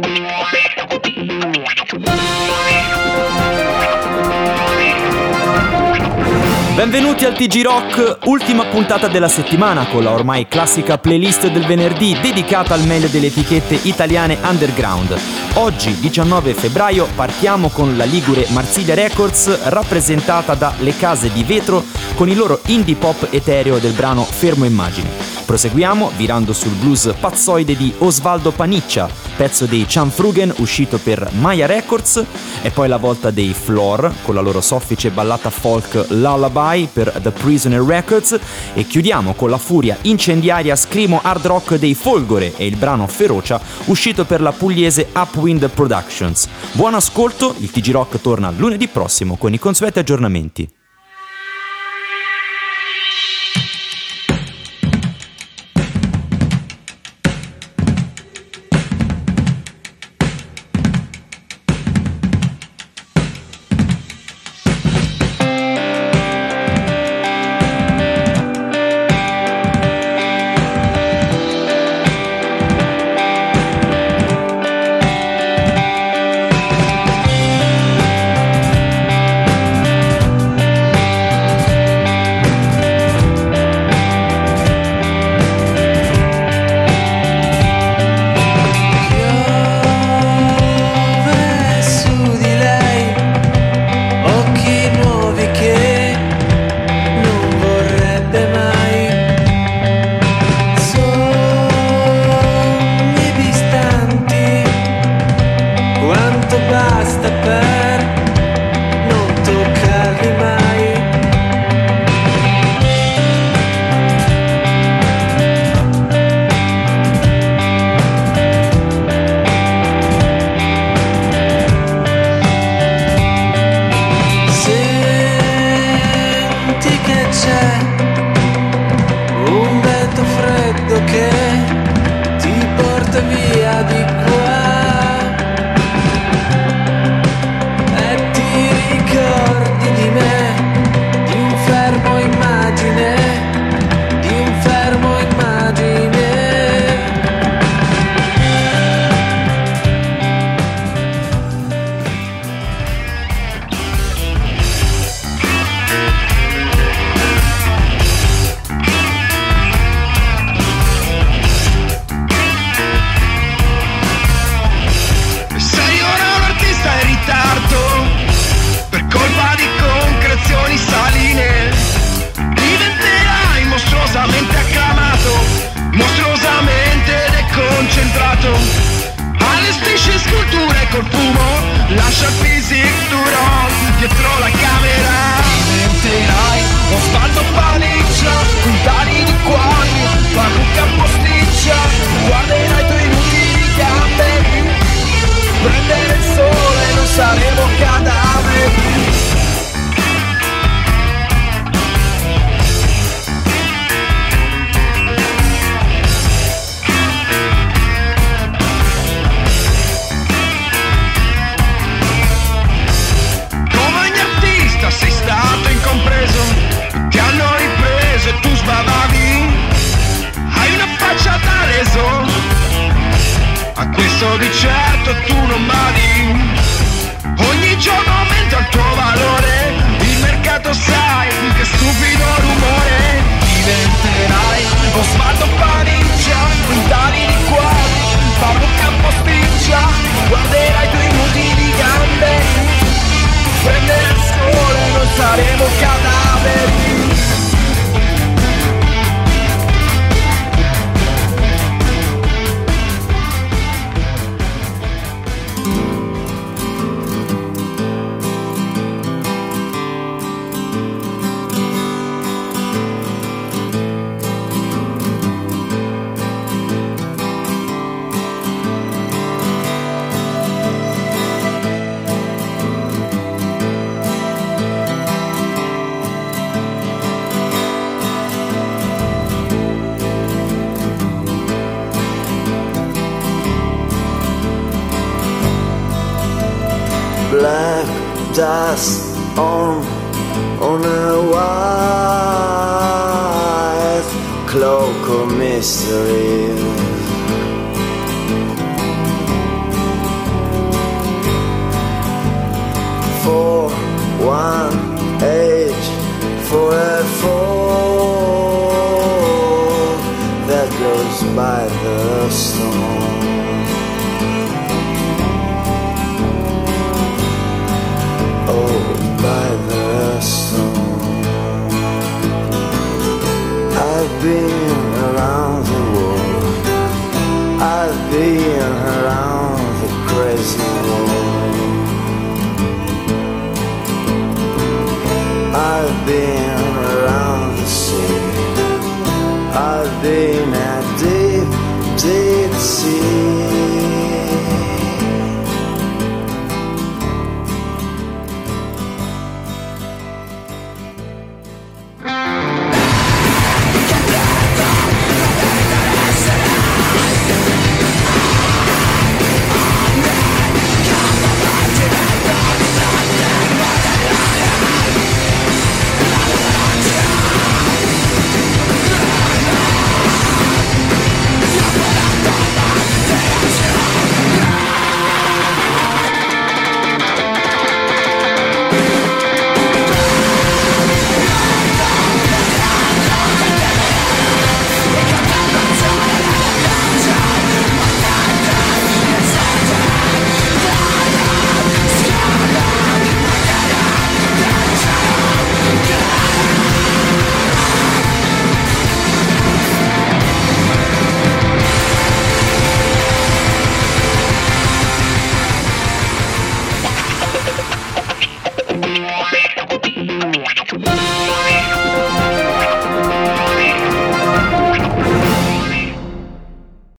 Benvenuti al TG Rock, ultima puntata della settimana con la ormai classica playlist del venerdì dedicata al meglio delle etichette italiane underground. Oggi, 19 febbraio, partiamo con la ligure Marsiglia Records, rappresentata da Le Case di Vetro con il loro indie pop etereo del brano Fermo Immagine. Proseguiamo virando sul blues pazzoide di Osvaldo Paniccia, pezzo dei Cianfruggen uscito per Maya Records, e poi la volta dei Floor con la loro soffice ballata folk Lullaby per The Prisoner Records, e chiudiamo con la furia incendiaria screamo hard rock dei Folgore e il brano Ferocia uscito per la pugliese Upwind Productions. Buon ascolto, il TG Rock torna lunedì prossimo con i consueti aggiornamenti. Allestisce sculture col fumo, lascia il physique Duron dietro la camera. Diventerai Osvaldo Paniccia, quintali di cuori, parrucca posticcia, guarderai i tuoi inutili gamberi, prendere il sole, non saremo cadaveri. Sei stato incompreso, ti hanno ripreso e tu sbavavi. Hai una faccia da reso, a questo di certo tu non badi. Ogni giorno aumenta il tuo valore, il mercato sai che stupido rumore. Diventerai Osvaldo Paniccia, quintali di cuori, parrucca posticcia, guarderai i tuoi inutili gambe. Prendere il sole, non saremo cadaveri. Black dust on a white cloak of mystery. the stone. Oh, by the stone. I've been around the world. I've been around the crazy world. I've been around the sea. I've been at deep, deep sea.